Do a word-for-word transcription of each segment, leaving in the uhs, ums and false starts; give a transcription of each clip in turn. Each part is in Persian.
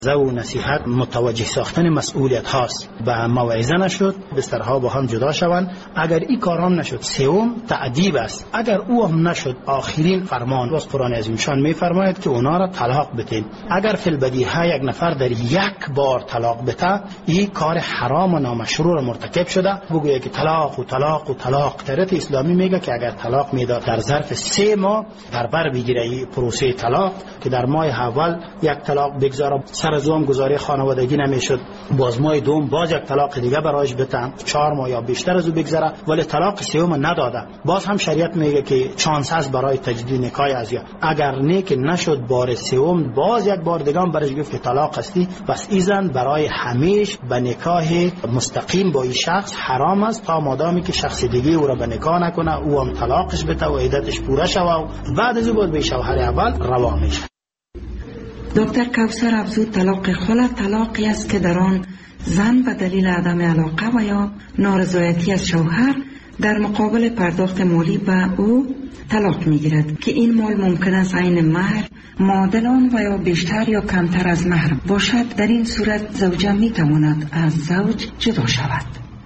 و نصیحت متوجه ساختن مسئولیت هاست و موعظه نشد بسترها با هم جدا شوند. اگر این کارام نشد سوم تأدیب است. اگر او هم نشد آخرین فرمان باز قرآن عظیم شان میفرماید که اونا را طلاق بدین. اگر فی البدیهه یک نفر در یک بار طلاق بده این کار حرام و نامشروع را مرتکب شده. بگویه که طلاق و طلاق و طلاق. شریعت اسلامی میگه که اگر طلاق میداد در ظرف سه ماه در بر بگیره این پروسه طلاق که در ماه اول یک طلاق بگذاره سر از اون گزاری خانوادگی نمیشد، باز ماه دوم باز یک طلاق دیگه برایش بتم، چهار ماه یا بیشتر از او بگذره ولی طلاق سوم نداده. باز هم شریعت میگه که چانس هست برای تجدید نکاح از یا اگر نیک نشد بار سوم باز یک بار دیگه هم برایش گفت که طلاق هستی. پس ایزن برای همیشه به نکاح مستقیم با این شخص حرام است تا مادامی که شخص دیگه او را به نکاح نکنه او هم طلاقش بده و عدتش پوره شوه و بعد از او به شوهر اول روا میشه. دکتر کوثر افزود طلاق خلع طلاقی است که در آن زن به دلیل عدم علاقه و یا نارضایتی از شوهر در مقابل پرداخت مالی به او طلاق میگیرد که این مال ممکن است عین مهر، معادل آن و یا بیشتر یا کمتر از مهر باشد. در این صورت زوجه میتواند از زوج جدا شود.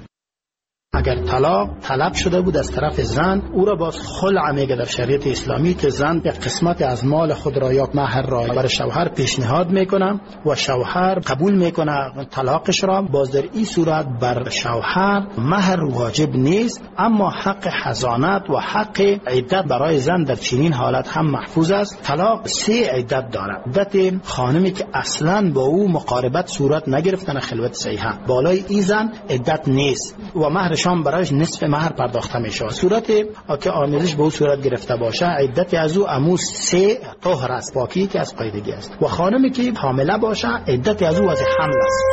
اگر طلاق طلب شده بود از طرف زن او را باز خلع میگه در شریعت اسلامی که زن یک قسمت از مال خود را یا مهر را برای شوهر پیشنهاد میکنه و شوهر قبول میکنه طلاقش را. باز در این صورت بر شوهر مهر واجب نیست اما حق حضانت و حق عدت برای زن در چنین حالت هم محفوظ است. طلاق سه عدت دارد. عدت خانمی که اصلا با او مقاربت صورت نگرفتن خلوت صحیحه بالای این زن عدت نیست و مهر شام برایش نصف مهر پرداخته میشه. صورت که آمیزش به او صورت گرفته باشه عدت از او امو سه طهر است، پاکی که از قاعدگی است. و خانمی که حامله باشه عدت از او از حمل است.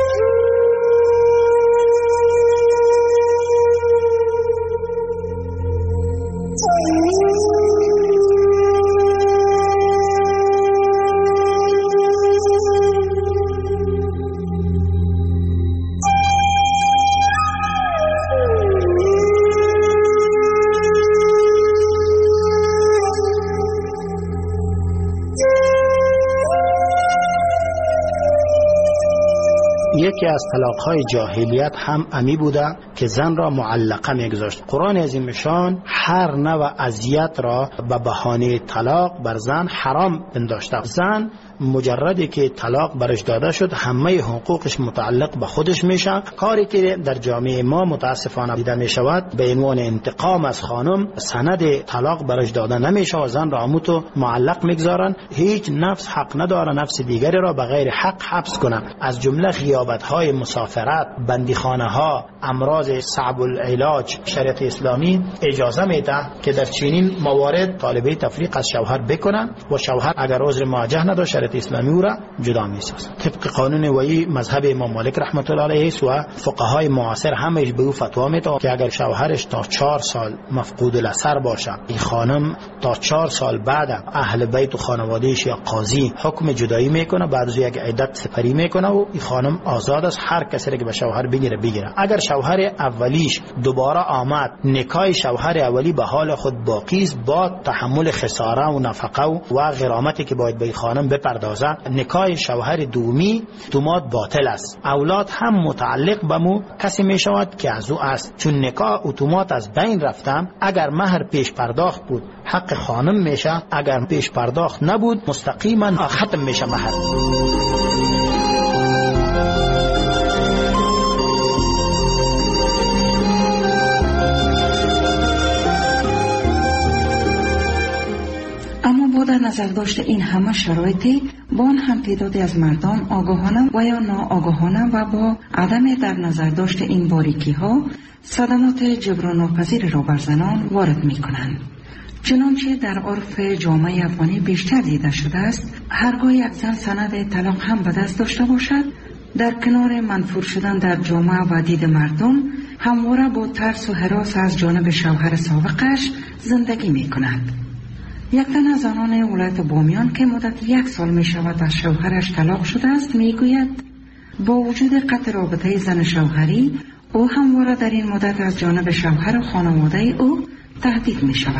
یکی از طلاق‌های جاهلیت هم امی بوده که زن را معلقه میگذاشت. قرآن عظیم شان هر نوع اذیت را به بهانه طلاق بر زن حرام پنداشته. زن مجردی که طلاق برش داده شد همه حقوقش متعلق به خودش میشه. کاری که در جامعه ما متاسفانه دیده میشود به عنوان انتقام از خانم سند طلاق برش داده نمیشه و زن را اموتو معلق میگذارن. هیچ نفس حق نداره نفس دیگری را به غیر حق حبس کنه. از جمله غیابت های مسافرت، بندیخانه ها، امراض صعب العلاج شریعت اسلامی اجازه میده که در چنین موارد طالبه تفریق از شوهر بکنن و شوهر اگر عذر مواجه نداشت اسلامی او را جدا می‌سازد. طبق قانون وی مذهب امام مالک رحمت الله علیه و فقهای معاصر همش به او فتوا میده که اگر شوهرش تا چهار سال مفقود الاثر باشه این خانم تا چهار سال بعد اهل بیت و خانواده‌اش یا قاضی حکم جدایی میکنه، بعد از یک عدت سپری میکنه و این خانم آزاد است هر کسی که به شوهر بگیره بگیره. اگر شوهر اولیش دوباره آمد نکاح شوهر اولی به حال خود باقی است با تحمل خساره و نفقه و غرامتی که باید به خانم بپردازه. نکاح شوهر دومی اتومات باطل است. اولاد هم متعلق به مو کسی می شود که از او است. چون نکاح اتومات از بین رفتم اگر مهر پیش پرداخت بود حق خانم میشه، اگر پیش پرداخت نبود مستقیما ختم میشه مهر. در نظر داشته این همه شرایطی با آن هم تعدادی از مردان آگاهانه و یا ناآگاهانه و با عدم در نظر داشته این باریکی ها صدمات جبران ناپذیر را بر زنان وارد می کنند. چنانچه در عرف جامعه افغانی بیشتر دیده شده است هرگاه یک زن سند طلاق هم به دست داشته باشد در کنار منفور شدن در جامعه و دید مردم همواره با ترس و هراس از جانب شوهر سابقش زندگی می کند. یک تن از آنان ولایت بامیان که مدت یک سال می شود از شوهرش طلاق شده است می گوید با وجود قطع رابطه زن شوهری او همواره در این مدت از جانب شوهر و خانواده او تهدید می شود.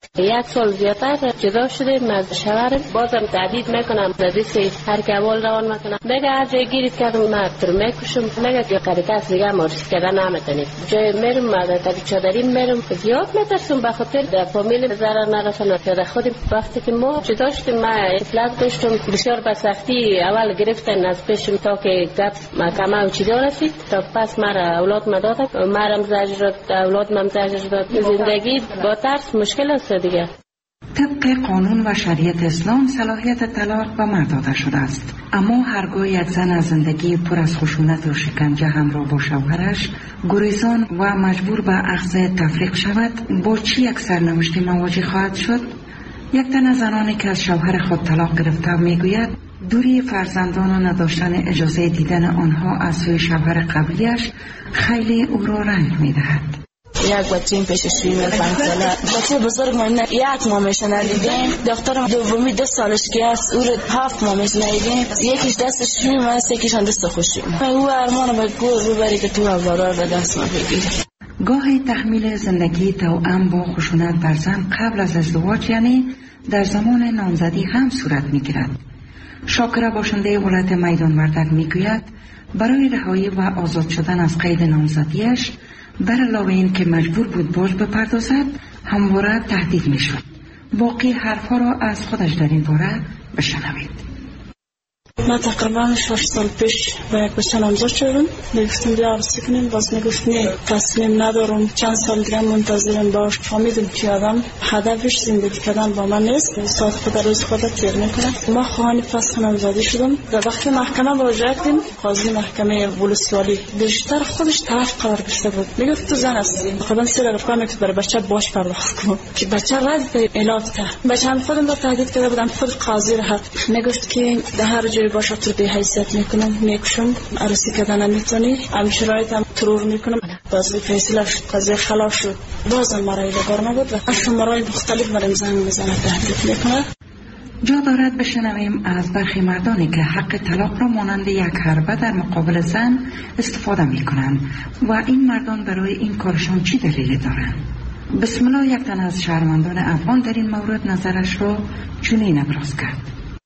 یک سال زیادتر جدا شدیم از شوهرم. بازم تهدید میکنم زدیسی هر که اول روان میکنم میگه هر جای گیرید کردم من تر میکشم. میگه یا قریقت دیگه مارس کردن نمیتونید. جای میرم من تا چادری میرم زیاد میترسم به خاطر در فامیل ضرر نرسونه. پیاده خودم وقتی که ما جدا شدیم من اطلاع داشتم بسیار به سختی اول گرفتن از پیشم تا که گپ محکمه و چیزا رسید تا پس مرا اولاد مدادن. مرم زجر اولاد مم زجر داد. زندگی با ترس مشکل است دیگه. طبق قانون و شریعت اسلام صلاحیت طلاق به مرد داده شده است، اما هرگاه یک زن از زندگی پر از خشونت و شکنجه همراه با شوهرش گریزان و مجبور به اخذ تفریق شود، با چی یک سرنوشتی مواجه خواهد شد؟ یک تن از زنانی که از شوهر خود طلاق گرفته میگوید دوری فرزندان و نداشتن اجازه دیدن آنها از سوی شوهر قبلیش خیلی او را رنج میدهد. یک بچه این پیش شویم پنج ساله بچه بزرگ من یک مامش ندیدیم. دخترم دومی دو سالش که است او رو هفت مامش ندیدیم. یکیش دست شویم است یکیش دست خوشیم. او ارمان به گور ببری که تو اولار به دست ما بگیری. گاهی تحمیل زندگی توأم با خشونت بر زن قبل از ازدواج یعنی در زمان نامزدی هم صورت میگیرد. شاکره باشنده ولایت میدان وردک میگوید برای رهایی و آزاد شدن از قید نامزدیش بر علاوه این که مجبور بود باج بپردازد همواره تهدید میشد. باقی حرفها را از خودش در این باره بشنوید. من تقریبا شش سال پیش با یک بچه نامزد شدم. میگفتم بیا عروسی کنیم، باز میگفت نه تصمیم ندارم، چند سال دیگه منتظرم باش. فهمیدم که آدم هدفش زندگی کردن با من نیست، ساعت خود روز خود تیر میکنه. ما خواهان پس نامزدی شدم. در وقتی محکمه مراجعه کردیم قاضی محکمه ولسوالی بیشتر خودش طرف قرار گرفته بود. میگفت تو زن هستی، خودم سر رفتم میگفت برای بچه باش پرداخت کن که بچه رد به علاج کرد. بچه هم خودم را تهدید کرده بودم. خود قاضی را میگفت که در هر جای باشه تو به حیثیت میکنم میکشم، عروسی کردن نمیتونی، هم شرایط هم ترور میکنم. باز فیصله شد، قضیه خلاف شد. بازم مرای بار نبود و هشت مرای مختلف برای زن میزنه تهدید میکنه. جا دارد بشنویم از برخی مردانی که حق طلاق را مانند یک حربه در مقابل زن استفاده میکنند و این مردان برای این کارشان چی دلیلی دارند. بسم الله یک تن از شهروندان افغان در این مورد نظرش را چنین ابراز کرد.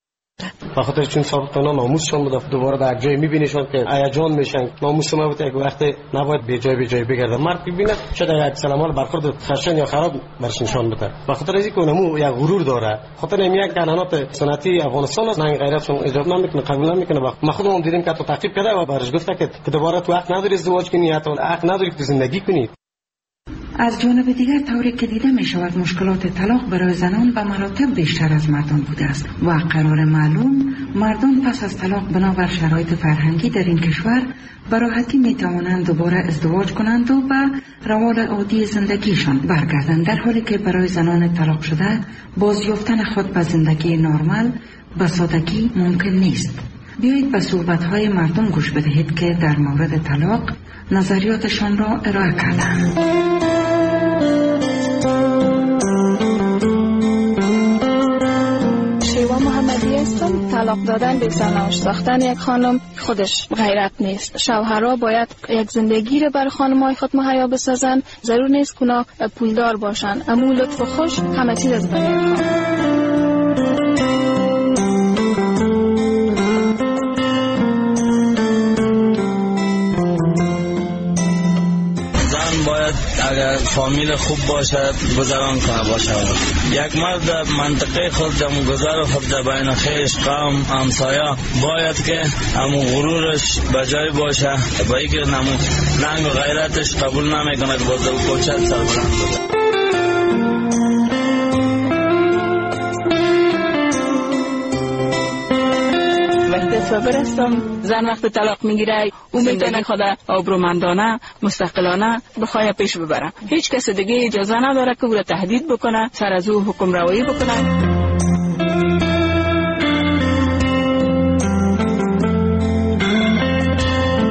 بخاطر چون سابقا ناموسشون بود، دوباره در جای میبینیشون که هیجان میشن. ناموس ما بود یک وقتی نباید به جای به جای بگرده. مرد ببینه شاید یک سلامال برخورد خشن یا خراب برش نشان بده. بخاطر از اینکه اونمو یک غرور داره. خاطر این یک قانونات سنتی افغانستان است، نه غیرتشون اجازه نمیکنه، قبول نمیکنه. ما خودمون دیدیم که تو تعقیب کرده و برش گفته که دوباره تو حق نداری ازدواج کنی یا تو حق نداری که زندگی کنی. از جانب دیگر طوری که دیده می شود مشکلات طلاق برای زنان به مراتب بیشتر از مردان بوده است و قرار معلوم مردان پس از طلاق بنابر شرایط فرهنگی در این کشور به راحتی می توانند دوباره ازدواج کنند و به روال عادی زندگیشان برگردند، در حالی که برای زنان طلاق شده بازیافتن خود به زندگی نرمال به سادگی ممکن نیست. بیایید به صحبت‌های مردم گوش بدهید که در مورد طلاق نظریاتشان را ارائه کردند. طلاق دادن به زناش ساختن یک خانم خودش غیرت نیست. شوهرها باید یک زندگی رو بر خانم‌های خود مهیا بسازن. ضرور نیست که اونا پولدار باشن، اما لطف و خوش همه چیز از بین میاد. اگر فامیل خوب باشد گذران کنه باشه. یک مرد منطقه خود در گذر خود در بین خیش قوم همسایه باید که همون غرورش بجای باشه، با اینکه نمو ننگ و غیرتش قبول نمیکنه که باز او کوچت سربلند بوده. و برستم زن وقت طلاق میگیره او میتونه خود آبرومندانه مستقلانه بخواه پیش ببره. هیچ کس دیگه اجازه نداره که او را تهدید بکنه، سر از او حکم روایی بکنه.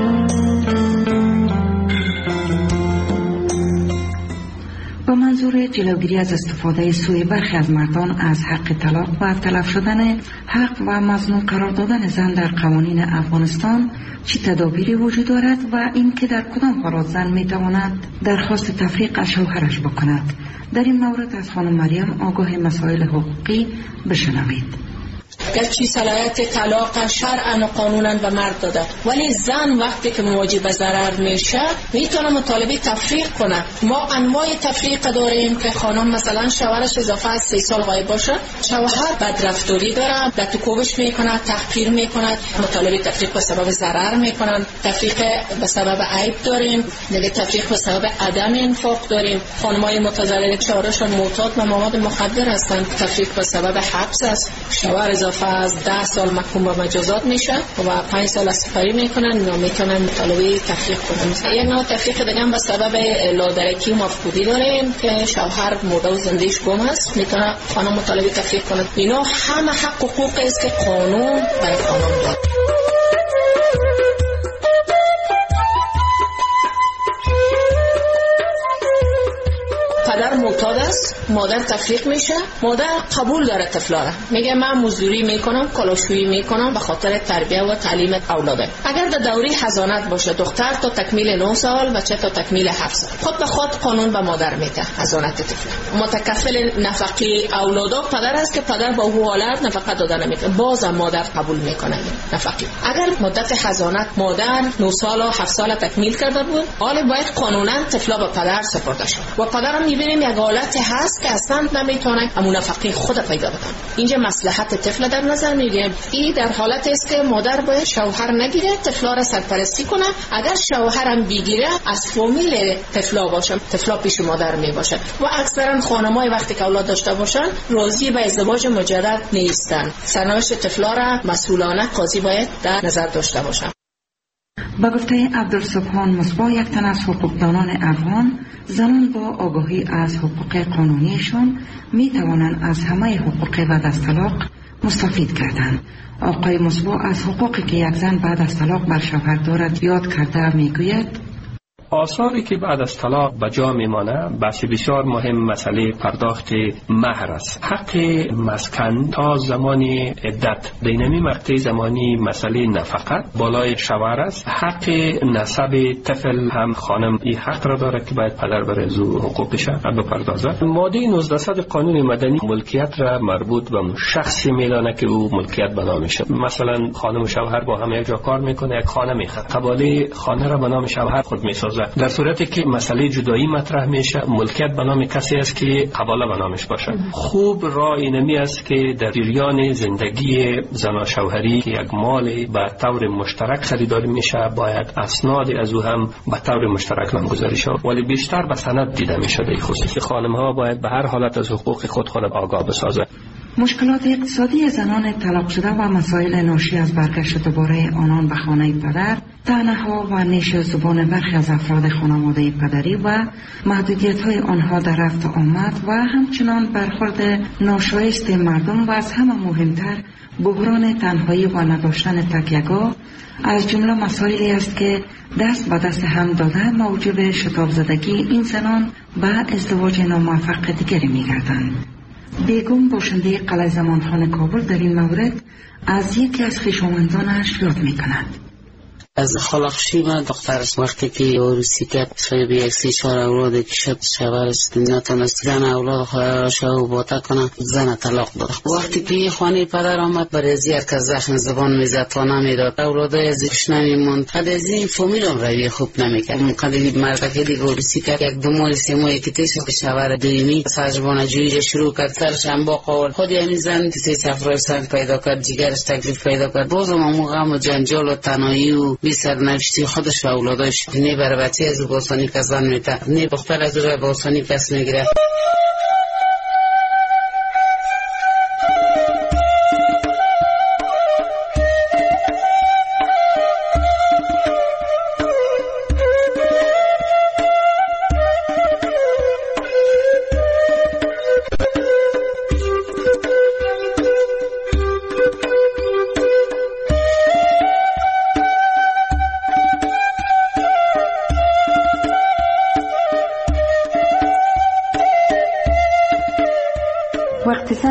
با منظور جلوگیری از استفاده سوی برخی از مردان از حق طلاق و تلف شدن حق و مظنون قرار دادن زن در قوانین افغانستان چه تدابیری وجود دارد و این که در کدام حالات زن می تواند درخواست تفریق از شوهرش بکند؟ در این مورد از خانم مریم آگاه مسائل حقوقی بشنوید. گرچه صلاحیت طلاق شرعاً و قانوناً به مرد داده، ولی زن وقتی که مواجه به ضرر میشه میتونه مطالبه تفریق کنه. ما انواع تفریق داریم که خانم مثلا شوهرش اضافه از سه سال غایب باشه، شوهر بدرفتاری داره، به تو کوبش میکنه، تحقیر میکنه، مطالبه تفریق به سبب ضرر میکنن. تفریق به سبب عیب داریم، دیگه تفریق به سبب عدم انفاق داریم. خانمای متزلل شوهرشون معتاد به مواد مخدر هستن، تفریق به سبب حبس است. شوهر اضافه از ده سال محکوم به مجازات میشه و پنج سال سپری میکنن و میتونن مطالبه تفریق کنن. یک نوع تفریق دیگه هم به سبب لادرکی و مفقودی داریم که شوهر مرده و زندگیش گم است، میتونه خانم مطالبه تفریق کنه. اینا همه حق و حقوقی است که قانون برای خانم داد. پدر معتاد است، مادر تفریق میشه، مادر قبول داره طفلاره، میگه من مزدوری میکنم، کالاشویی میکنم به خاطر تربیت و تعلیم اولاده. اگر در دوره حضانت باشه دختر تا تکمیل نه سال، بچه تا تکمیل هفت سال، خود به خود قانون به مادر میده حضانت طفل. متکفل نفقه اولادا پدر است که پدر با او حالت نفقه داده نمیکنه، بازم مادر قبول میکنه نفقه. اگر مدت حضانت مادر نه سال و هفت سال تکمیل کرده بود، حالا باید قانونا طفلا به پدر سپرده شد و پدرم میبینیم یک حالت هست که اصلا نمیتونه همون نفقه خود پیدا بکنه. اینجا مصلحت طفل در نظر میگیریم. این در حالت است که مادر باید شوهر نگیره، طفلا را سرپرستی کنه. اگر شوهرم بگیره از فامیل طفلا باشه، طفلا پیش مادر می باشه و اکثرا خانمای وقتی که اولاد داشته باشن راضی به ازدواج مجدد نیستن. سرنوشت طفلا را مسئولانه قاضی باید در نظر داشته باشه. با گفته عبدالسبحان مصباح، یک تن از حقوقدانان افغان، زنان با آگاهی از حقوق قانونیشان می توانند از همه حقوق بعد از طلاق مستفید کردند. آقای مصباح از حقوقی که یک زن بعد از طلاق بر شوهر دارد یاد کرده می گوید آثاری که بعد از طلاق به جا میمانه بحث بسیار مهم مسئله پرداخت مهر است. حق مسکن تا زمان عدت دینمی مقطع زمانی مسئله نفقه بالای شوهر است. حق نسب طفل هم خانم این حق را دارد که باید پدر بر از حقوقش بپردازد. ماده نوزده قانون مدنی ملکیت را مربوط به شخصی میدانه که او ملکیت به نامش. مثلا خانم و شوهر با هم یک جا کار میکنه، یک خانه میخره، قباله خانه را به نام شوهر خود میسازه. در صورتی که مسئله جدایی مطرح میشه ملکیت به نام کسی است که قباله به نامش باشه. خوب راه اینمی است که در جریان زندگی زن و شوهری که یک مال به طور مشترک خریداری میشه باید اسناد از او هم به طور مشترک نامگذاری شود، ولی بیشتر به سند دیده میشه. در خصوص خانم ها باید به هر حالت از حقوق خود خود آگاه بسازه. مشکلات اقتصادی زنان طلاق شده و مسائل ناشی از برگشت دوباره آنان به خانه پدر، طعنه‌ها و نیش زبان برخی از افراد خانواده پدری و محدودیت‌های آنها در رفت و آمد و همچنان برخورد ناشایست مردم و از همه مهمتر بحران تنهایی و نداشتن تکیه‌گاه از جمله مسائلی است که دست به دست هم داده موجب شتاب زدگی این زنان به ازدواج ناموفق دیگری می‌گردند. بیگم باشنده قلعه زمانخانه کابل در این مورد از یکی از خویشاوندانش یاد می‌کند. از خلقشی من دخترش وقتی که عروسی کرد صاحب یک سی چهار اولاد که شد شوهرش نتونست زن اولاد خواهرش رو باطا کنه، زن طلاق داد. وقتی که خانه پدر آمد برای زیاد که زخم زبان میزد تا نمیداد، اولادای ازش نمیموند. قد از این فامیل هم روی خوب نمیکرد. قد مرد که دیگه عروسی کرد یک دو ماه سه ماه که تیش که شوهر دویمی سرجبان جویی شروع کرد، سرش هم با قول خودی همین زن سی سفرای سنگ پیدا کرد، جگرش تکلیف پیدا کرد. بازم همون غم و جنجال و تنهایی و بی سرنوشتی خودش و اولادش نه برای بچه از باسانی که زن میده، نه دختر از روی باسانی کس میگیره.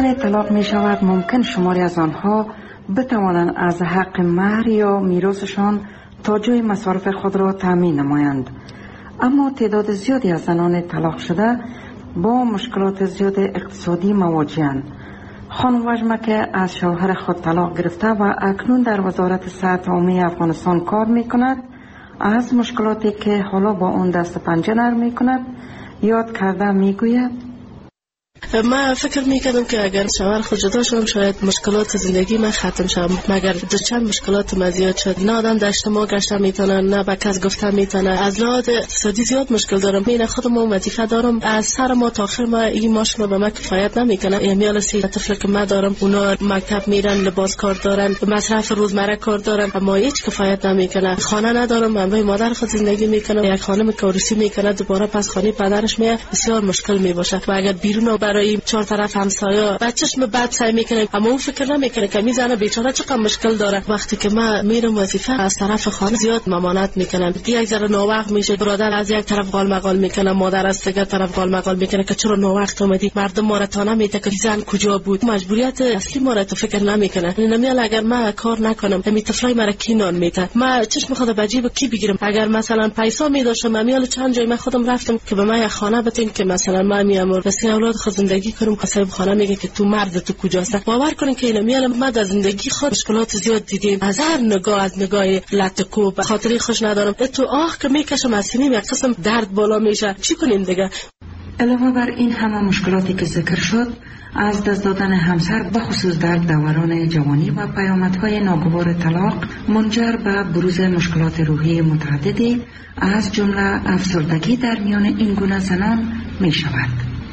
زنان طلاق می شود ممکن شماری از آنها بتوانند از حق مهر یا میراثشان تا جای مصارف خود را تامین نمایند. اما تعداد زیادی از زنان طلاق شده با مشکلات زیاد اقتصادی مواجهند. خانم وژمکه از شوهر خود طلاق گرفته و اکنون در وزارت صحت عمومی افغانستان کار می کند. از مشکلاتی که حالا با اون دست پنجه نرم می کند یاد کرده می گوید: من فکر میکردم که اگر شوهر خود جدا شدم شاید مشکلات زندگی من ختم شد، مگر در چند مشکلات من زیاد شد. نه آدم در اجتماع گشتن میتونه، نه به کس گفتن میتونه. از لحاظ اقتصادی زیاد مشکل دارم. من خودم وظیفه دارم، از سر ما تا آخر ما این ماش ما به من کفایت نمیکنه. امیال سی طفل که من دارم اونا مکتب میرن، لباس کار دارن، مصرف روزمره کار دارن، اما هیچ کفایت نمیکنه. خانه ندارم، من با مادر خود زندگی میکنم. یک خانم که عروسی میکنه دوباره پس خانه پدرش میاد، بسیار مشکل میباشه. و اگر بیرون برای چهار طرف همسایه بچه‌ش بعد سعی میکنه، اما اون فکر نمیکنه که میزنه بیچاره چقدر مشکل داره. وقتی که من میرم وظیفه از طرف خانه زیاد ممانعت میکنن. یک ذره ناوقت میشه، برادر از یک طرف قال مقال میکنه، مادر از دیگر طرف قال مقال میکنه که چرا ناوقت اومدی. مردم ما را تا نمیده که زن کجا بود. مجبوریت اصلی ما را تو فکر نمیکنه. نمیال اگر من کار نکنم همین طفلای مرا کی نان میده، من چشم خود به جیب کی بگیرم. اگر مثلا پیسا میداشم میال چند جای من خودم رفتم که به من یک خانه بتین که مثلا من میام واسه اولاد خود زندگی کنم. صاحب خانه میگه که تو مرد تو کجاست. باور کنین که اینا میال ما در زندگی خود مشکلات زیاد دیدیم. از هر نگاه، از نگاه لطکو به خاطری خوش ندارم. تو آه که میکشم از سینیم یک قسم درد بالا میشه. چی کنیم دیگه؟ علاوه بر این همه مشکلاتی که ذکر شد، از دست دادن همسر به خصوص در دوران جوانی و پیامدهای ناگوار طلاق منجر به بروز مشکلات روحی متعددی از جمله افسردگی در میان این گونه زنان می شود.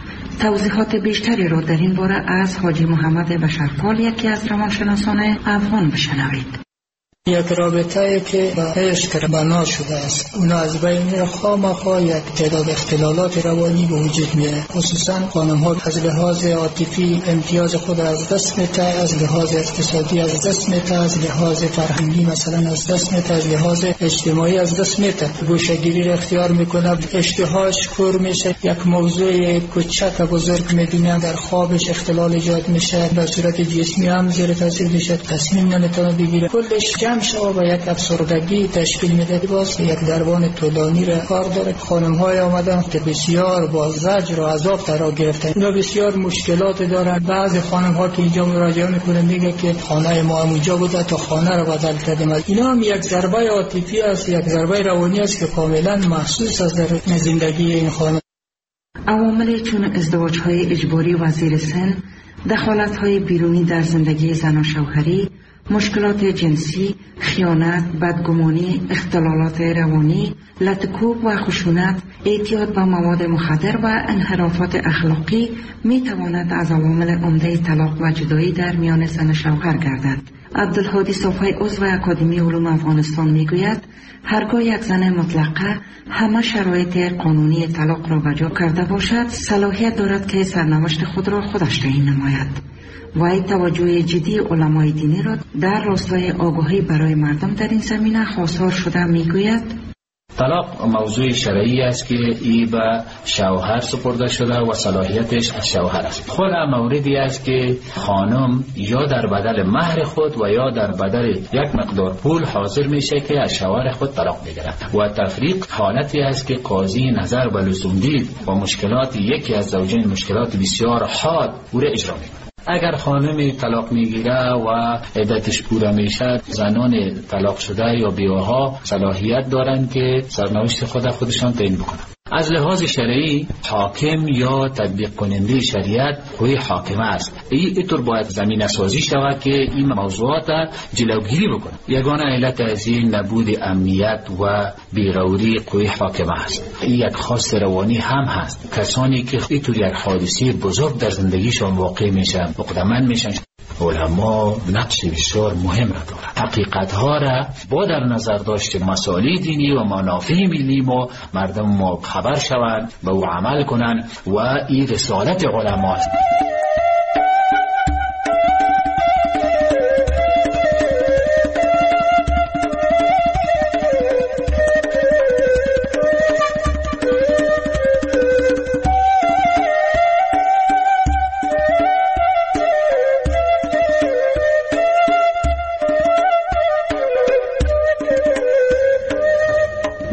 توضیحات بیشتری را در این باره از حاجی محمد بشرپال، یکی از روانشناسان افغان، بشنوید. یک رابطه که با عشق بنا شده است، اونا از بین میره. خامخا یک تعداد اختلالات روانی به وجود میاد. خصوصا خانم ها از لحاظ عاطفی امتیاز خود از دست میده، از لحاظ اقتصادی از دست میده، از لحاظ فرهنگی مثلا از دست میده، از لحاظ اجتماعی از دست میده. گوشه‌گیری را اختیار میکنه، اشتهاش کور میشه، یک موضوع کوچک بزرگ میبینه، در خوابش اختلال ایجاد میشه، به صورت جسمی هم زیر تاثیر میشه، تصمیم نمیتونه بگیره. کلش جمع شما با یک افسردگی تشکیل میده. باز یک دربان طولانی را کار داره. خانم های آمدن که بسیار با زجر و عذاب فرا گرفتن، اینا بسیار مشکلات دارن. بعضی خانم ها که اینجا مراجعه میکنه میگه که خانه ما همونجا بوده تا خانه رو بدل کردیم. اینا هم یک ضربه عاطفی است، یک ضربه روانی است که کاملا محسوس است در زندگی این خانم. عوامل چون ازدواج های اجباری و زیر سن، دخالت های بیرونی در زندگی زن و شوهری، مشکلات جنسی، خیانت، بدگمانی، اختلالات روانی، لطکوب و خشونت، اعتیاد به مواد مخدر و انحرافات اخلاقی می تواند از عوامل عمده طلاق و جدایی در میان زن و شوهر گردد. عبدالهادی صافی عضو اکادمی علوم افغانستان می گوید هرگاه یک زن مطلقه همه شرایط قانونی طلاق را بجا کرده باشد، صلاحیت دارد که سرنوشت خود را خودش تعیین نماید. وی توجه جدی علمای دینی را در راستای آگاهی برای مردم در این زمینه خواستار شده میگوید طلاق موضوع شرعی است که ای به شوهر سپرده شده و صلاحیتش از شوهر است. خود موردی است که خانم یا در بدل مهر خود و یا در بدل یک مقدار پول حاضر میشه که از شوهر خود طلاق بگیرد و تفریق حالتی است که قاضی نظر به لزوم دید و مشکلات یکی از زوجین مشکلات بسیار حاد او را اجرا میکنه. اگر خانم طلاق میگیره و عدتش پوره میشه، زنان طلاق شده یا بیواها صلاحیت دارن که سرنوشت خود خودشان تعیین بکنن. از لحاظ شرعی حاکم یا تطبیق کننده شریعت کوی حاکمه است. اینطور باید زمینه سازی شود که این موضوعات جلوگیری بکنه. یگانه علت از این نبود امنیت و بیروری کوی حاکمه است. این یک خواست روانی هم هست. کسانی که اینطور یک حادثه بزرگ در زندگیشان واقع میشن مقدمن میشن. علما نقش بسیار مهم را دارند. حقیقت ها را با در نظر داشت مسائل دینی و منافع ملی ما مردم ما خبر شوند، به او عمل کنند و این رسالت علما است.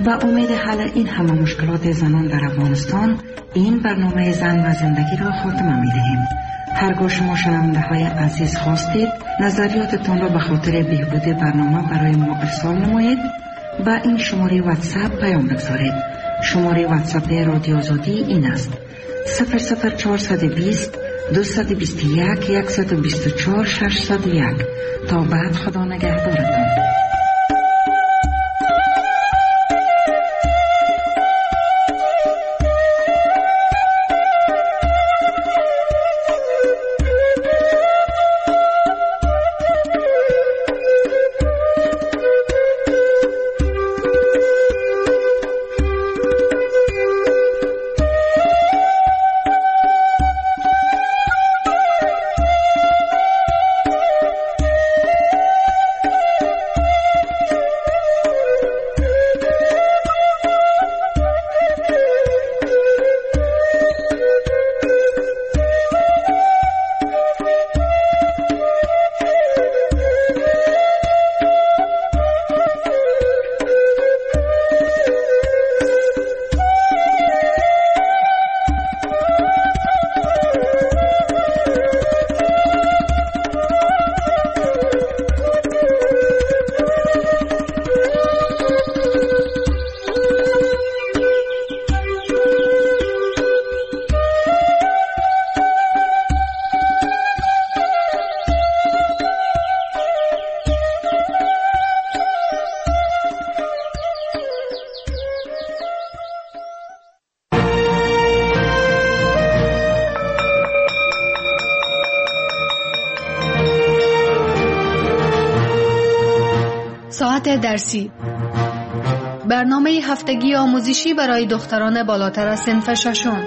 با امید حل این همه مشکلات زنان در افغانستان این برنامه زن و زندگی را خاتمه می دهیم. هرگاه شما شنونده های عزیز خواستید نظریاتتان را به خاطر بهبود برنامه برای ما ارسال نمایید، با این شماره واتساپ پیام بگذارید. شماره واتساپ رادیو آزادی این است: صفر صفر چهارصد و بیست دویست و بیست و یک صد و بیست و چهار ششصد و یک. تا بعد خدا نگهدارتان. ساعت درسی، برنامه هفتگی آموزشی برای دختران بالاتر از صنف ششم.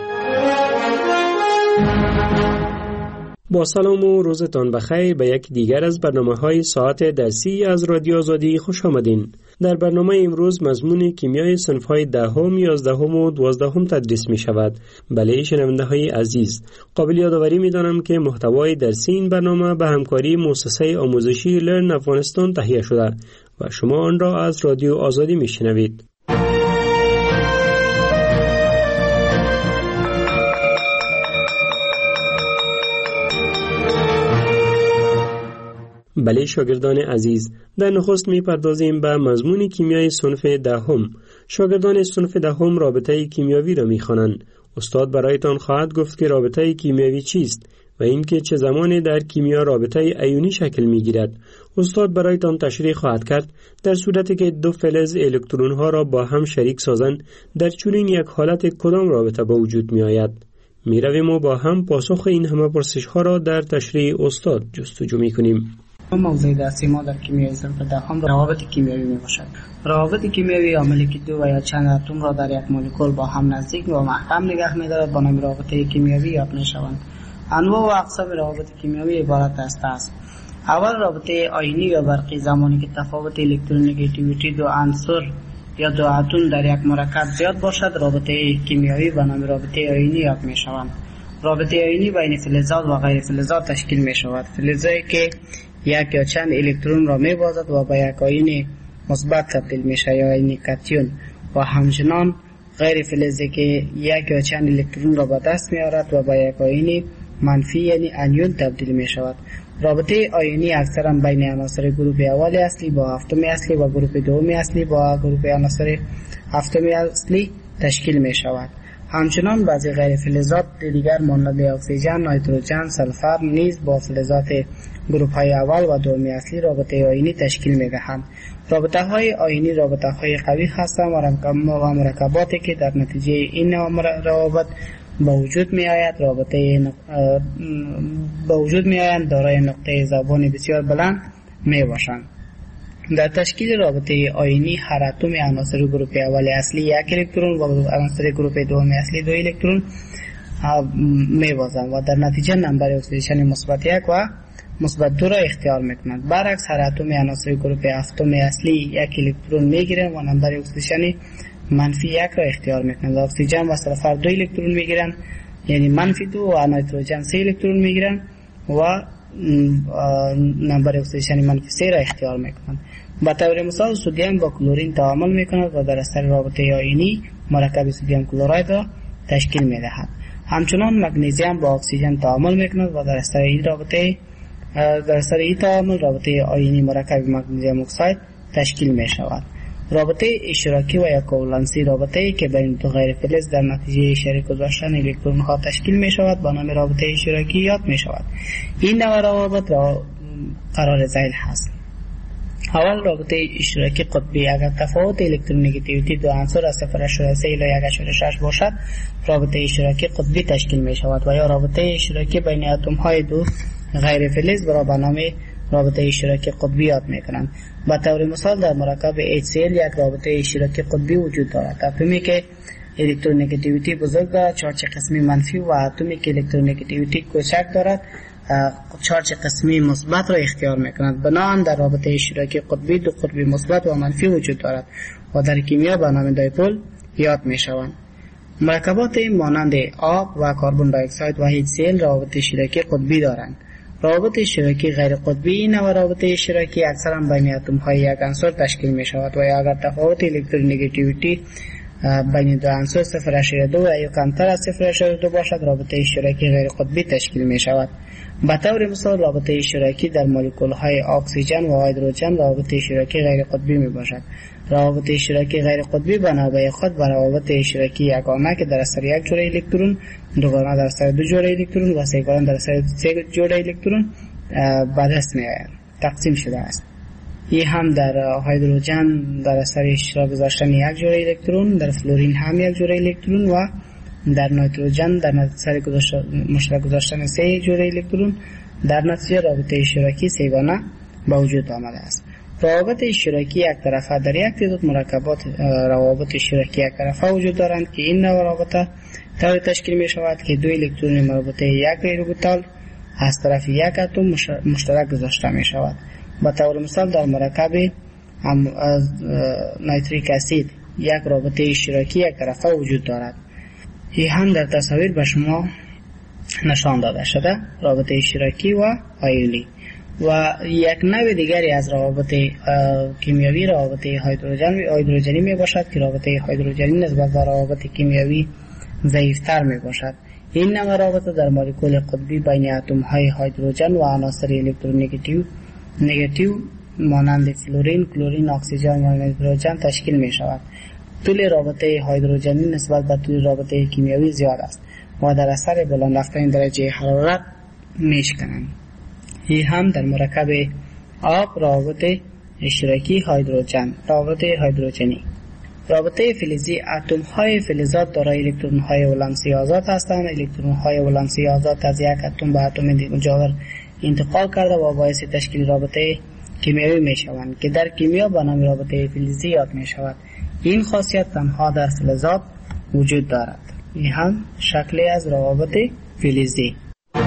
با سلام و روزتان بخیر به یک دیگر از برنامه‌های ساعت درسی از رادیو آزادی خوش آمدین. در برنامه امروز مضمون کیمیای صنف‌های دهم، یازدهم و دوازدهم تدریس می شود. بله شنونده‌های عزیز، قابل یادآوری می‌دانم که محتوای درسی این برنامه به همکاری مؤسسه آموزشی لرن افغانستان تهیه شده و شما آن را از رادیو آزادی می‌شنوید. بله شاگردان عزیز، در نخست می‌پردازیم به مضمون کیمیای صنف دهم. شاگردان صنف دهم رابطه کیمیاوی را می‌خوانند. استاد برایتان خواهد گفت که رابطه کیمیاوی چیست و اینکه چه زمانی در کیمیا رابطه ایونی شکل می‌گیرد. استاد برایتان تشریح خواهد کرد در صورتی که دو فلز الکترون‌ها را با هم شریک سازند در چنین یک حالت کدام رابطه به وجود می‌آید. می‌رویم و با هم پاسخ این همه پرسش‌ها را در تشریح استاد جستجو می‌کنیم. موضوع درسی ما در کیمیای صنف دهم روابط کیمیایی میباشد. روابط کیمیایی عاملی که دو و یا چند اتم را در یک مولکول با هم نزدیک و محکم نگه می‌دارد با نام رابطه کیمیایی یاد می‌شوند. انواع و اقسام روابط کیمیایی عبارت است: اول رابطه آیونی یا برقی، زمانی که تفاوت الکترونگیتیویتی دو عنصر یا دو اتم در یک مرکب زیاد باشد رابطه کیمیایی به نام رابطه آیونی یاد می‌شوند. رابطه آیونی بین فلزات و غیر فلزات تشکیل می‌شود. فلزی که یک یا چند الکترون را می‌بازد و به یک آیون مثبت تبدیل می‌شود یا آیون کاتیون، و همچنان غیر فلزی که یک یا چند الکترون را به دست می‌آورد و به یک آیون منفی یعنی انیون تبدیل می‌شود. رابطه آیونی اکثرا بین عناصر گروه اول اصلی با هفتم اصلی و گروه دوم اصلی با گروه عناصر هفتم اصلی تشکیل می‌شود. همچنان بعضی غیر فلزات دیگر مانند اکسیژن، نیتروژن، سلفر نیز با فلزات گروه‌های اول و دوم اصلی رابطه آیونی تشکیل می‌دهند. رابطه‌های آیونی رابطه‌های قوی هستند و مرکباتی که در نتیجه این روابط به وجود می‌آید رابطه نق... به وجود می‌آیند دارای نقطه ذوبان بسیار بلند می‌باشند. در تشکیل رابطه آیونی هر اتم عناصر گروه اول اصلی یک الکترون و عناصر گروه دوم اصلی دو الکترون می‌بازند و در نتیجه نمبر اکسیژن مثبت یک و مثبت دو را اختیار می‌کنند. برعکس هر اتم عناصر گروه هفتم اصلی یک الکترون می‌گیرند و نمبر اکسیژن منفی یک را اختیار می‌کنند. اکسیژن و سلفر دو الکترون می‌گیرند یعنی منفی دو، و نیتروژن سه الکترون می‌گیرند و نمبر اکسیژن منفی سه را اختیار می‌کنند. به طور مثال سدیم با کلورین تعامل میکند و در اثر رابطه آیونی مرکب سدیم کلراید را تشکیل میدهد. همچنان مگنیزیم با اکسیژن تعامل میکند و در اثر این رابطه در اثر این تعامل رابطه آیونی مرکب مگنیزیم اکساید تشکیل می شود. رابطه اشتراکی و یا کوولنسی رابطه ای که بین دو غیر فلز در نتیجه شریک گذاشتن الکترون ها تشکیل می شود با نام رابطه اشتراکی یاد می شود. این نوع روابط را قرار ذیل هست. اول رابطه اشتراکی قطبی، اگر تفاوت الکترونگیتیویتی دو عنصر از صفر ممیز سه الی یک ممیز شش باشد رابطه اشتراکی قطبی تشکیل می شود و یا رابطه اشتراکی بین اتم های دو غیر فلز را به نام رابطه اشتراکی قطبی یاد می کنند. به طور مثال در مرکب اچ سی ال یک رابطه اشتراکی قطبی وجود دارد. اتمی که الکترونگیتیویتی بزرگ دارد چارج قسمی منفی و اتمی که الکترونگیتیویتی کوچک دارد چارج قسمی مثبت را اختیار میکند. بنابراین در رابطه اشتراکی قطبی دو قطب مثبت و منفی وجود دارد و در کیمیا به نام دایپول یاد میشوند. مرکبات مانند آب و کربن دی اکساید و اچ سی ال رابطه اشتراکی قطبی دارند. رابطه اشتراکی غیر قطبی این و رابطه اشتراکی اکثرا بین اتم های یک عنصر تشکیل می شود و اگر تفاوت الکترونگیتیویتی بین دو عنصر صفر ممیز دو و یا کمتر از صفر ممیز دو باشد رابطه اشتراکی غیر قطبی تشکیل می شود. به طور مثال رابطه اشتراکی در مولکول های اکسیژن و هیدروژن رابطه اشتراکی غیر قطبی می باشد. روابط اشتراکی غیر قطبی بنابرای خود به روابط اشتراکی یگانه که در اثر یک جوړه الکترون، دوگانه در اثر دو جوړه الکترون و سه‌گانه در اثر سه جوړه الکترون به دست می‌آید تقسیم شده است. این هم در هیدروژن در اثر اشتراک گذاشتن یک جوړه الکترون، در فلورین هم یک جوړه الکترون و در نیتروژن در اثر مشترک گذاشتن سه جوړه الکترون در نتیجه رابطه اشتراکی سه‌گانه به وجود آمده است. روابط اشتراکی یک طرفه در یک تعداد مرکبات روابط اشتراکی یک طرفه وجود دارند که این نوع روابط طوری تشکیل می شود که دو الکترون مربوطه یک اوربیتال از طرف یک اتم مشترک گذاشته می شود. به طور مثال در مرکب نیتریک اسید یک رابطه اشتراکی یک طرفه وجود دارد. این هم در تصاویر به شما نشان داده شده رابطه اشتراکی و آیونی. و یک نوع دیگری از روابط کیمیایی روابط هیدروژن هیدروژنی می باشد که رابطه هیدروژنی نسبت به روابط کیمیایی ضعیفتر می باشد. این نوع رابطه در مولکول قطبی بین اتم های هیدروژن و عناصر الکترونگیتیو نگاتیو مانند فلورین، کلورین، اکسیژن و نیتروژن تشکیل می شود. طول رابطه هیدروژنی نسبت به طول رابطه کیمیایی زیاد است و در اثر بلند رفتن درجه حرارت میشکنند. این هم در مرکب آب روابط اشتراکی هیدروژن رابطه هیدروژنی. رابطه فلزی اتم های فلزات دارای الکترون های ولانسی آزاد هستند. الکترون های ولانسی آزاد از یک اتم به اتم مجاور انتقال کرده و باعث تشکیل رابطه کیمیایی می شوند که در کیمیا به نام رابطه فلزی یاد می شود. این خاصیت تنها در فلزات وجود دارد. این هم شکلی از روابط فلزی.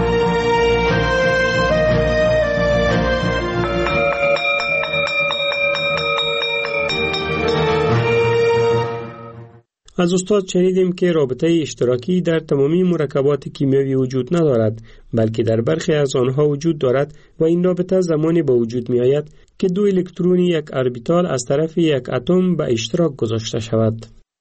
از استاد شنیدیم که رابطه اشتراکی در تمامی مرکبات کیمیایی وجود ندارد، بلکه در برخی از آنها وجود دارد و این رابطه زمانی به وجود می آید که دو الکترون یک اربیتال از طرف یک اتم به اشتراک گذاشته شود.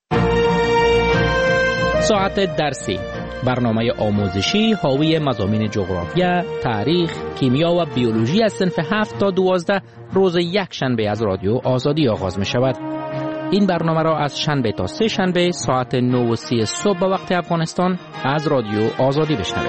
ساعت درسی، برنامه آموزشی حاوی مضامین جغرافیا، تاریخ، کیمیا و بیولوژی از صنف هفت تا دوازده روز یک شنبه از رادیو آزادی آغاز می شود. این برنامه را از شنبه تا سه شنبه ساعت نه و سی صبح به وقت افغانستان از رادیو آزادی بشنوید.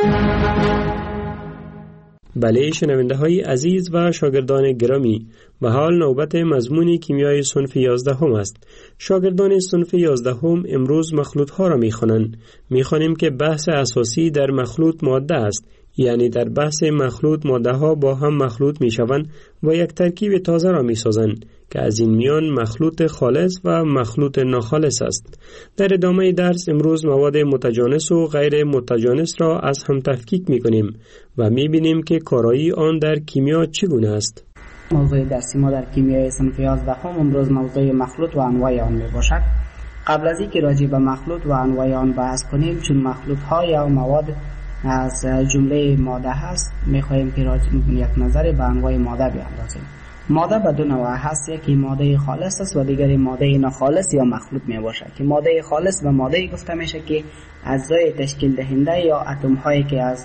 بله شنونده های عزیز و شاگردان گرامی، به حال نوبت مضمون کیمیای صنف یازده هم است. شاگردان صنف یازده هم امروز مخلوط ها را می خوانند. می خوانیم که بحث اساسی در مخلوط ماده است، یعنی در بحث مخلوط ماده ها با هم مخلوط می شوند و یک ترکیب تازه را می سازند که از این میان مخلوط خالص و مخلوط ناخالص است. در ادامه درس امروز مواد متجانس و غیر متجانس را از هم تفکیک می کنیم و می بینیم که کارایی آن در کیمیا چگونه است. موضوع درسی ما در کیمیای صنف یازده هم امروز موضوع مخلوط و انواع آن می باشد. قبل از اینکه راجع به مخلوط و انواع آن بحث کنیم، چون مخلوط ها یا مواد از جمله ماده هست، می خواهیم که راجع یک نظر به انواع ماده بیاندازیم. ماده به دو نوع هست، یکی ماده خالص است و دیگری ماده ناخالص یا مخلوط می باشد که ماده خالص به ماده گفته میشه که اجزای تشکیل دهنده یا اتم هایی که از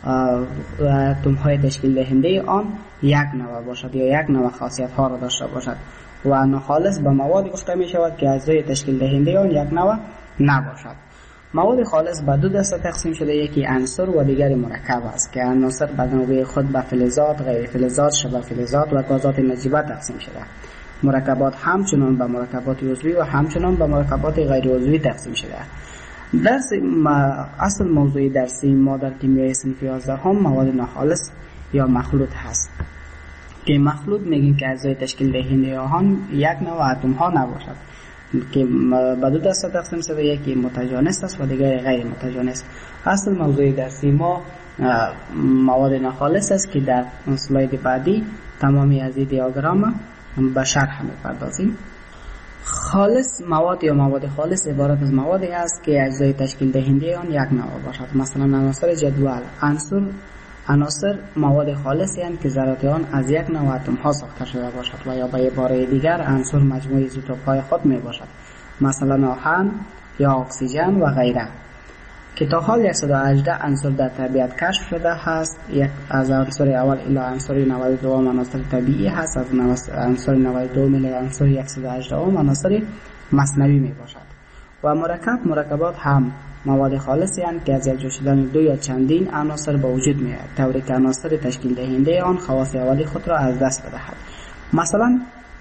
اتم های تشکیل دهنده آن یک نوع باشد یا یک نوع خاصیت ها را داشته باشد و ناخالص به مواد گفته می شود که اجزای تشکیل دهنده آن یک نوع نباشد. مواد خالص به دو دسته تقسیم شده، یکی عنصر و دیگری مرکب است که عناصر به نوبه خود به فلزات، غیر فلزات، شبه فلزات و گازات نجیبه تقسیم شده. مرکبات همچنان به مرکبات عضوی و همچنان به مرکبات غیر عضوی تقسیم شده. درس اصل موضوع درسی ما در کیمیای صنف یازده هم مواد ناخالص یا مخلوط هست که مخلوط میگیم که اجزای تشکیل دهنده آن یک نوع اتم ها نباشد که به دو دسته تقسیم شده، یکی متجانس است و دیگری غیر متجانس. اصل موضوع درسی ما مواد ناخالص است که در اسلاید بعدی تمامی از این دیاگرام به شرح می‌پردازیم. خالص مواد یا مواد خالص عبارت از موادی است که اجزای تشکیل دهنده آن یک نوع باشد. مثلا عناصر جدول عنصر عناصر مواد خالصی هستند که ذرات آن از یک نوع اتم ها ساخته شده باشد و یا به عباره دیگر عنصر مجموعه ایزوتوپ های خود می باشد، مثلا آهن یا اکسیژن و غیره که تا حال صد و هجده عنصر در طبیعت کشف شده است. یک از عنصر اول الی عنصر نود و دو عناصر طبیعی هست، از عنصر نود و دو الی عنصر صد و هجده عناصر مصنوعی می باشد. و مرکب مرکبات هم مواد خالصی هستند که از یک جا شدن دو یا چندین عناصر به وجود می آید، طوری که عناصر تشکیل دهنده آن خواص اولی خود را از دست بدهد. مثلا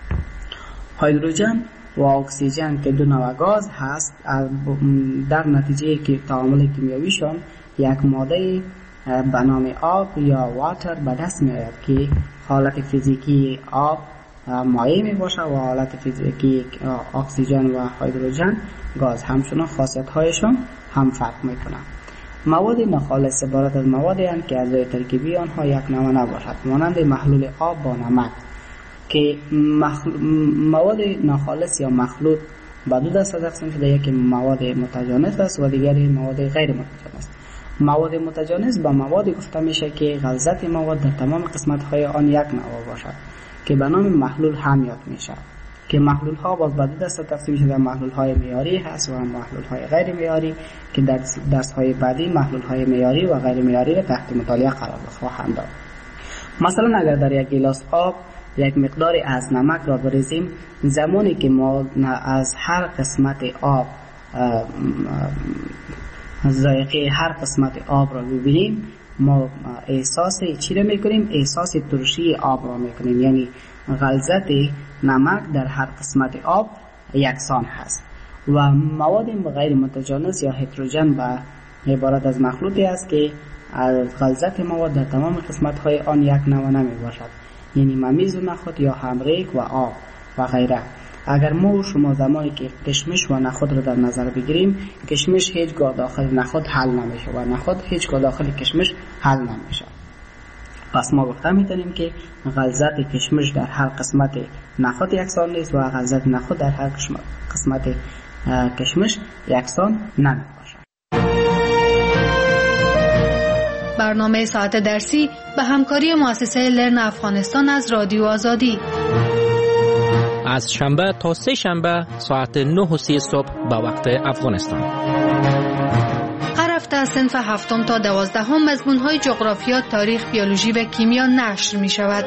هیدروژن و اکسیژن که دو نوع گاز هست، در نتیجه که تعامل کیمیاییشان یک ماده به نام آب یا واتر به دست می آید که حالت فیزیکی آب مایع می باشد و حالت فیزیکی اکسیژن و هیدروژن گاز. همچنان خاصیت هایشان هم فرق می کنند. مواد ناخالص عبارت از موادی هستند که اجزای ترکیبی آنها یک نوع نباشد، مانند محلول آب با نمک که مخل... مواد ناخالص یا مخلوط به دو دسته تقسیم شده، یکی مواد متجانس است و دیگری مواد غیر متجانس. مواد متجانس با مواد گفته میشه که غلظت مواد در تمام قسمت های آن یک نوع باشد که به نام محلول هم یاد میشه که محلول ها باز به دو دسته تقسیم شده، محلول های معیاری هست و محلول های غیر معیاری که در درس های بعدی محلول های معیاری و غیر معیاری را تحت مطالعه قرار خواهند داد. مثلا اگر در یک گیلاس آب یک مقداری از نمک را بریزیم، زمانی که ما از هر قسمت آب ذائقه هر قسمت آب را ببینیم، ما احساس چی را میکنیم؟ احساس ترشی آب را میکنیم، یعنی غلظت نمک در هر قسمت آب یکسان هست. و مواد غیر متجانس یا هتروژن به عبارت از مخلوطی است که غلظت مواد در تمام قسمت های آن یک نوع نمی باشد، یعنی ممیز و نخود یا همریک و آب و غیره. اگر ما و شما زمانی که کشمش و نخود را در نظر بگیریم، کشمش هیچگاه داخل نخود حل نمیشه و نخود هیچگاه داخل کشمش حل نمیشه. پس ما گفته میتونیم که غلظت کشمش در هر قسمت نخود یکسان نیست و غلظت نخود در هر قسمت کشمش یکسان نمی باشد. برنامه ساعت درسی به همکاری مؤسسه لرن افغانستان از رادیو آزادی از شنبه تا سه شنبه ساعت نه و سی صبح به وقت افغانستان. هر هفته از صنف هفتم تا دوازدهم مضمون‌های جغرافیا، تاریخ، بیولوژی و کیمیا نشر می شود.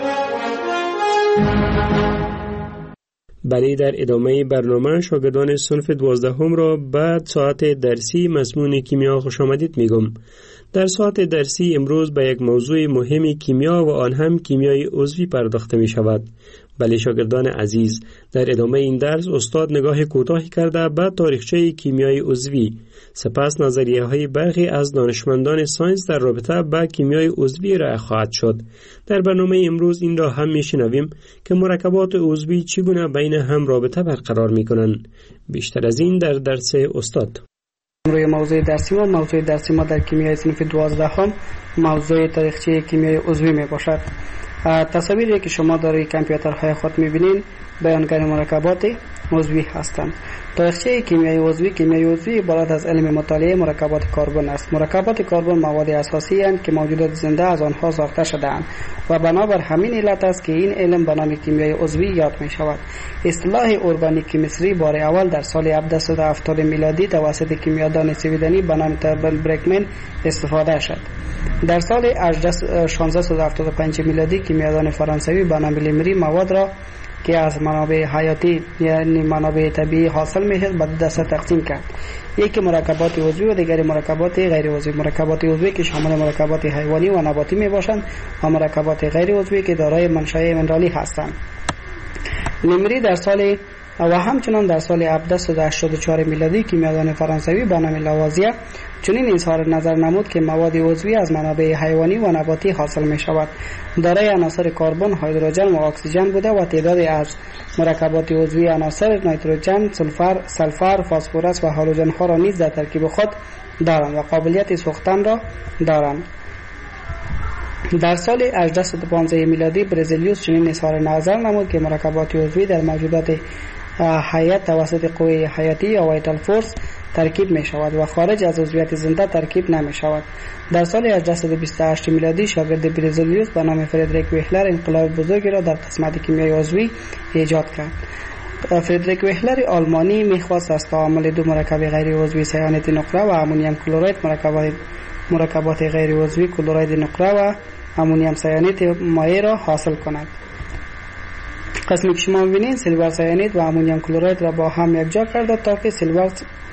برای در ادامه برنامه شاگردان صنف دوازدهم را بعد ساعت درسی مضمون کیمیا خوش آمدید میگم. در ساعت درسی امروز به یک موضوع مهم کیمیا و آن هم کیمیای عضوی پرداخته می شود. بله شاگردان عزیز، در ادامه این درس استاد نگاه کوتاهی کرده به تاریخچه کیمیای عضوی، سپس نظریه های برخی از دانشمندان ساینس در رابطه با کیمیای عضوی را خواهد شد. در برنامه امروز این را هم میشنویم که مرکبات عضوی چگونه بین هم رابطه برقرار میکنند. بیشتر از این در درس استاد. روی موضوع درسی ما موضوع درسی ما در کیمیای صنف دوازدهم موضوع تاریخچه کیمیای عضوی می باشد. تصاویری که شما در کامپیوترهای خود می‌بینید بیانگر مرکبات عضوی هستند. تاریخچه کیمیای عضوی کیمیای عضوی عبارت از علم مطالعه مرکبات کربن است. مرکبات کربن مواد اساسی اند که موجودات زنده از آنها ساخته شده‌اند و بنابر همین علت است که این علم به نام کیمیای عضوی یاد می شود. اصطلاح ارگانیک کیمستری بار اول در سال هفتصد و هفتاد میلادی توسط کیمیادان سویدنی به نام تربن برکمن استفاده شد. در سال شانزده و هفتاد و پنج میلادی کیمیادان فرانسوی به نام لیمری مواد را که از منابع حیاتی یعنی منابع طبیعی حاصل میشد به دو دسته تقسیم کرد. یکی مرکبات عضوی و دیگری مرکبات غیر عضوی. مرکبات عضوی که شامل مرکبات حیوانی و نباتی می باشند و مرکبات غیر عضوی که دارای منشأ منرالی هستند. لیمری در سال و همچنان در سال هفتصد و هشتاد و چهار میلادی کیمیادان فرانسوی به نام لاوازیه چنین اظهار نظر نمود که مواد عضوی از منابع حیوانی و نباتی حاصل می شود. دارای عناصر کربن، هیدروژن و اکسیژن بوده و تعدادی از مرکبات عضوی عناصر نیتروژن، سلفر، سلفر، فسفرس و هالوژن ها را نیز در ترکیب خود دارند و قابلیت سوختن را دارند. در سال هجده و پانزده میلادی برزیلیوس چنین اظهار نظر نمود که مرکبات عضوی در موجودات حیات توسط قوه حیاتی یا وایتال فورس ترکیب می شود و خارج از عضویت زنده ترکیب نمی شود. در سال هجده و بیست و هشت میلادی شاگرد برزیلیوس به نام فردریک ویهلر انقلاب بزرگی را در قسمت کیمیای عضوی ایجاد کرد. فردریک ویهلر آلمانی میخواست از تعامل دو مرکب غیر عضوی سیانت نقره و امونیم کلورید مرکبات مرکبات غیر عضوی کلورید نقره و امونیم سیانت مایع را حاصل کند. قسمی که شما می‌بینید سیلور سیانید و امونیم کلورید را با هم یکجا کرده تا که سیلور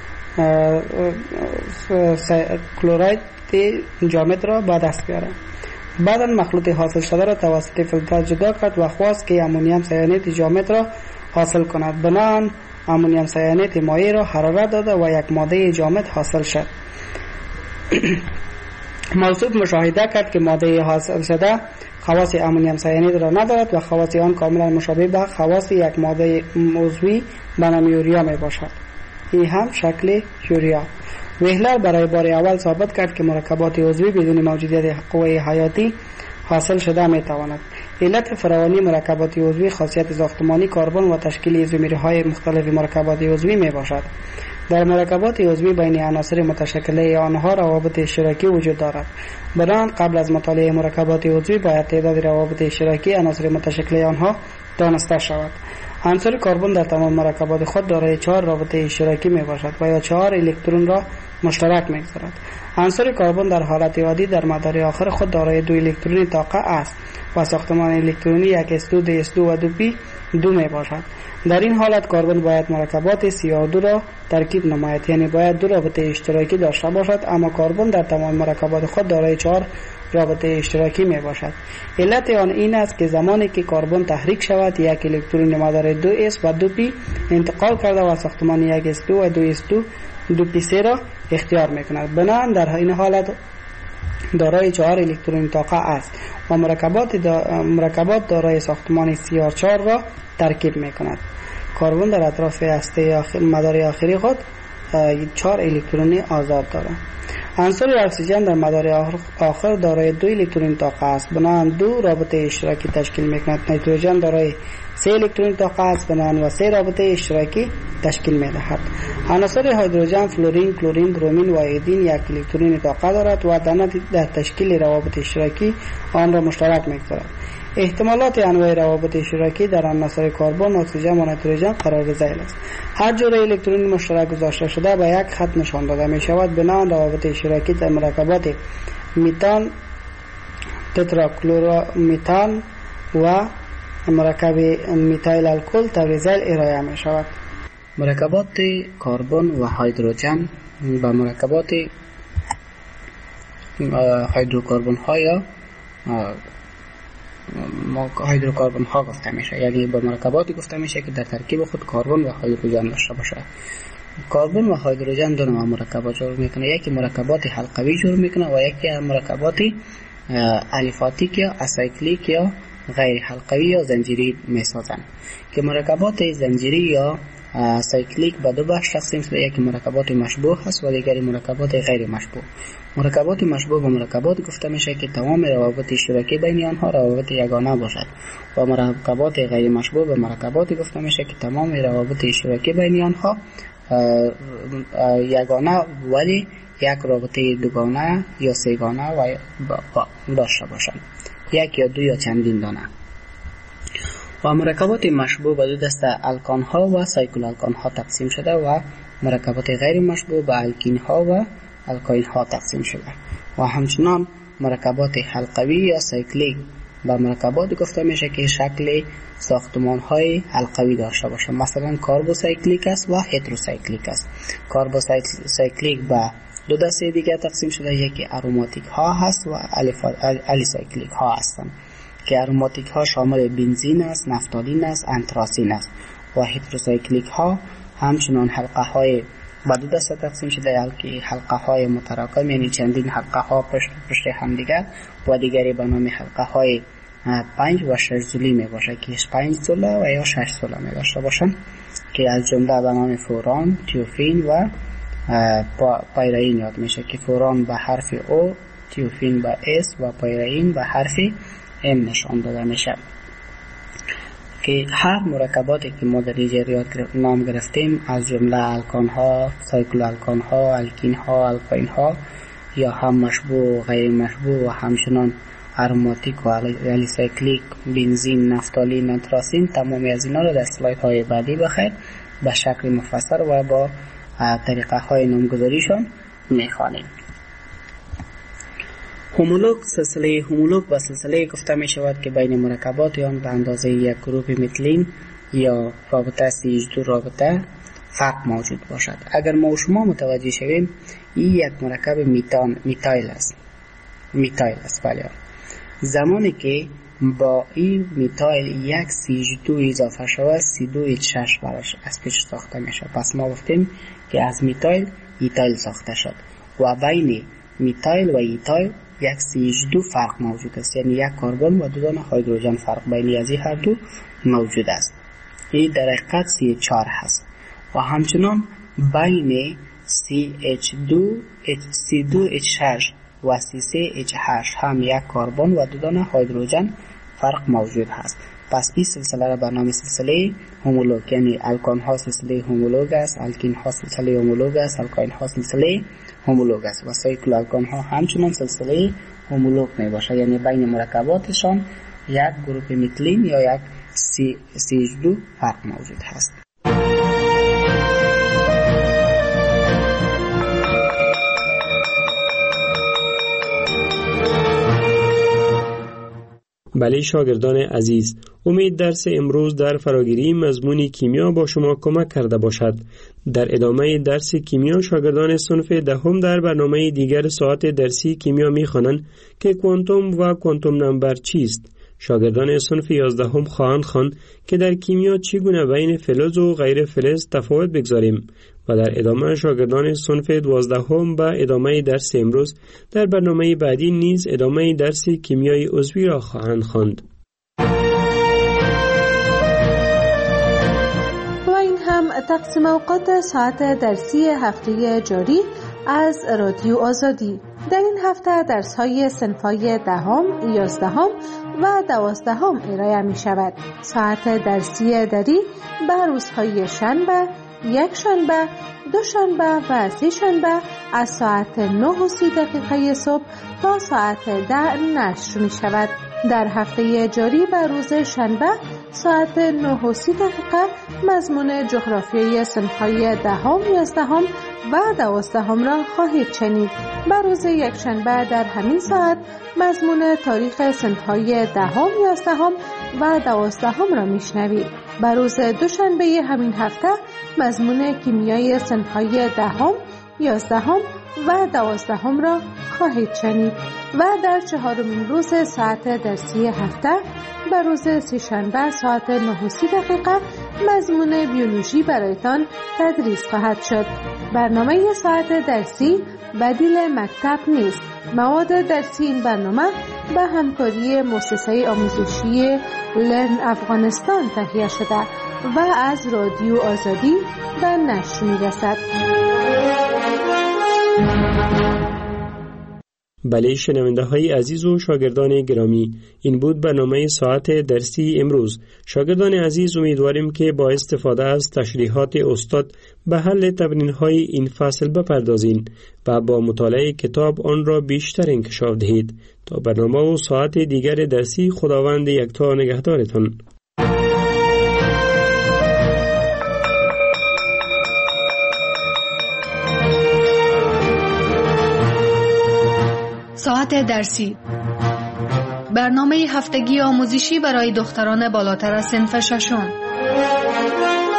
کلورید جامد را به دست بیاره. بعدا مخلوط حاصل شده را توسط فیلتر جدا کرد و خواست که امونیم سیانید جامد را حاصل کند. بنابراین امونیم سیانید مایع را حرارت داده و یک ماده جامد حاصل شد. موصوف مشاهده کرد که ماده حاصل شده خواص امونیم سیانید را ندارد و خواص آن کاملا مشابه به خواص یک ماده عضوی به نام یوریا می باشد. این هم شکل یوریا. ویهلر برای بار اول ثابت کرد که مرکبات عضوی بدون موجودیت قوه حیاتی حاصل شده می تواند. علت فراوانی مرکبات عضوی خاصیت ساختمانی کربن و تشکیل ایزومرهای مختلف مرکبات عضوی می باشد. در مرکبات عضوی بین عناصر متشکله آنها روابط اشتراکی وجود دارد. بنابراین قبل از مطالعه مرکبات عضوی باید تعداد روابط اشتراکی عناصر متشکله آنها دانسته شود. عنصر کربن در تمام مرکبات خود دارای چهار رابطه اشتراکی می باشد و یا چهار الکترون را مشترک می گذارد. عنصر کربن در حالت عادی در مدار آخر خود دارای دو الکترون طاقه است و ساختمان الکترونی یک اس دو، دی اس دو و دو پی دو می باشد. در این حالت کربن باید مرکبات سی او دو را ترکیب نماید، یعنی باید دو رابطه اشتراکی داشته باشد، اما کربن در تمام مرکبات خود دارای چهار رابطه اشتراکی می باشد. علت آن این است که زمانی که کربن تحریک شود یک الکترون مدار دو اس و دو پی انتقال کرده و ساختمان یک اس دو و دو اس دو دو پی سه را اختیار می کند. بنابراین در این حالت دارای چهار الکترون طاقه است و مرکبات دا مرکبات دارای ساختمان سی آر چهار را ترکیب می کند. کربن در اطراف هسته آخر مدار آخری خود چهار الکترون آزاد دارد. عنصر اکسیژن در مدار آخر دارای دو الکترون طاقه است، بنابراین دو رابطه اشتراکی تشکیل می کند. نیتروژن دارای سه الکترون طاقه است، بنابراین و سه رابطه اشتراکی تشکیل می دهد. عناصر هیدروژن، فلورین، کلورین، برومین و ایودین یک الکترون طاقه دارد و در تشکیل روابط اشتراکی آن را مشترک می گذارد. احتمالات انواع روابط اشتراکی در عناصر کربن، اکسیژن و نیتروژن قرار ذیل است. هر جور الکترون مشترک گذاشته شده به یک خط نشان داده می شود. بنابراین روابط اشتراکی در مرکبات میتان، تتراکلورمیتان و مرکب میتایل الکل طور ذیل ارائه می شود. مرکبات کربن و هیدروژن با مرکبات هیدروکربن ها یا هیدروکربن ها گفته میشه، یعنی با مرکباتی گفته میشه که در ترکیب خود کربن و هیدروژن داشته باشه. کربن و هیدروژن دو نوع مرکبات جور میکنه، یکی مرکبات حلقوی جور میکنه و یکی مرکبات الیفاتیک یا اسایکلیک یا غیر حلقوی یا زنجیری میسازن. که مرکبات زنجیری یا سایکلیک به دو بخش تقسیم شده، یکی مرکبات مشبوه هست و دیگری مرکبات غیر مشبوه. مرکبات مشبوه و مرکبات گفته میشه که تمام روابط اشتراکی بین آنها روابط یگانه باشد و مرکبات غیر مشبوه و مرکبات گفته میشه که تمام روابط اشتراکی بین آنها یگانه ولی یک رابطه دوگانه یا سه‌گانه و داشته باشند، یک یا دو یا چندین دانه. و مرکبات مشبوه به دو دسته الکان ها و سایکل الکان ها تقسیم شده و مرکبات غیر مشبوه به الکین ها و الکاین ها تقسیم شده و همچنان مرکبات حلقوی یا سایکلیک به مرکبات گفته میشه که شکل ساختمان های حلقوی داشته باشه، مثلا کاربوسایکلیک است و هتروسایکلیک است. کاربوسایکلیک به دو دسته دیگه تقسیم شده، یکی اروماتیک ها هست و الیسایکلیک ها هستند که اروماتیک ها شامل بنزین است، نفتالین است، انتراسین است و هتروسایکلیک ها همچنان حلقه های به دو دسته تقسیم شده، که حلقه های متراکم یعنی چندین حلقه ها پشت پشت هم دیگر و دیگری به نام حلقه های پنج و شش زولی می باشه که پنج زوله و یا شش زوله می داشته باشن که از جمله به نام فوران، تیوفین و پایرین یاد میشه که فوران به حرف او، تیوفین به اس و پایرین به حرف ام نشان داده میشه. که هر مرکباتی که ما در اینجا نام گرفتیم از جمله الکان ها، سایکل الکان ها، الکین ها، الکاین ها یا هم مشبوه و غیر مشبوه و همچنان اروماتیک و الیسایکلیک، بنزین، نفتالین، انتراسین، تمامی از اینا رو در اسلاید های بعدی بخیر به شکل مفصل و با طریقه های نامگذاریشان میخوانیم. هومولوگ، سلسله هومولوگ و سلسله گفته می شود که بین مرکبات آن به اندازه یک گروپ متلین یا رابطه سی اچ دو رابطه فرق موجود باشد. اگر ما و شما متوجه شویم این یک مرکب میتان میتایل است. میتایل است بله. زمانی که با این میتایل یک سی اچ دو اضافه شود سی دو اچ شش براش از پیش ساخته میشه. پس ما گفتیم که از میتایل ایتایل ساخته شد و بین میتایل و ایتایل یک سی اچ دو فرق موجود است، یعنی یک کربن و دو دانه هیدروژن فرق بین از این هر دو موجود است. این در حقیقت سی اچ چهار هست و همچنان بین سی اچ دو سی دو اچ شش و سی سه اچ هشت هم یک کربن و دو دانه هیدروژن فرق موجود هست. پس این سلسله را به نام سلسله هومولوگ، یعنی الکان ها سلسله هومولوگ است، الکین ها سلسله هومولوگ است، الکاین ها سلسله هومولوگ است و سایکل الکان ها همچنان سلسله هومولوگ می باشه، یعنی بین مرکباتشان یک گروپ متلین یا یک سی اچ دو فرق موجود هست. بله شاگردان عزیز، امید درس امروز در فراگیری مضمون کیمیا با شما کمک کرده باشد. در ادامه درس کیمیا شاگردان صنف دهم در برنامه دیگر ساعت درسی کیمیا می‌خوانند که کوانتوم و کوانتوم نمبر چیست. شاگردان صنف یازدهم خواهند خواند که در کیمیا چگونه بین فلز و غیر فلز تفاوت بگذاریم و در ادامه شاگردان صنف دوازدهم با ادامه درس امروز در برنامه بعدی نیز ادامه درس کیمیای عضوی را خواهند خواند. و این هم تقسیم اوقات ساعت درسی هفته جاری از رادیو آزادی. در این هفته درس‌های صنف‌های دهم، یازدهم و دوازدهم ارائه می شود. ساعت درسی دری به روزهای شنبه، یک شنبه، دو شنبه و سه شنبه از ساعت نه و سی دقیقه صبح تا ساعت ده نشر می شود. در هفته جاری به روز شنبه ساعت نه و سی دقیقه مضمون جغرافیای صنف‌های دهم، یازدهم و دوازدهم را خواهید شنید. به روز یک شنبه در همین ساعت مضمون تاریخ صنف‌های دهم، یازدهم و دوازدهم را میشنوید. به روز دوشنبه همین هفته مضمون کیمیای صنف‌های دهم، یازدهم و دوازدهم را خواهید شنید و در چهارمین روز ساعت درسی هفته به روز سه‌شنبه ساعت نه و سی دقیقه مضمون بیولوژی برایتان تدریس خواهد شد. برنامه ساعت درسی بدیل مکتب نیست. مواد درسی این برنامه به همکاری مؤسسه آموزشی لرن افغانستان تهیه شده و از رادیو آزادی به نشر می‌رسد. بله شنونده های عزیز و شاگردان گرامی، این بود برنامه ساعت درسی امروز. شاگردان عزیز، امیدواریم که با استفاده از تشریحات استاد به حل تمرین های این فصل بپردازین و با مطالعه کتاب آن را بیشتر انکشاف دهید. تا برنامه و ساعت دیگر درسی، خداوند یکتا نگهدارتان. ساعت درسی، برنامه هفتگی آموزشی برای دختران بالاتر از صنف ششم.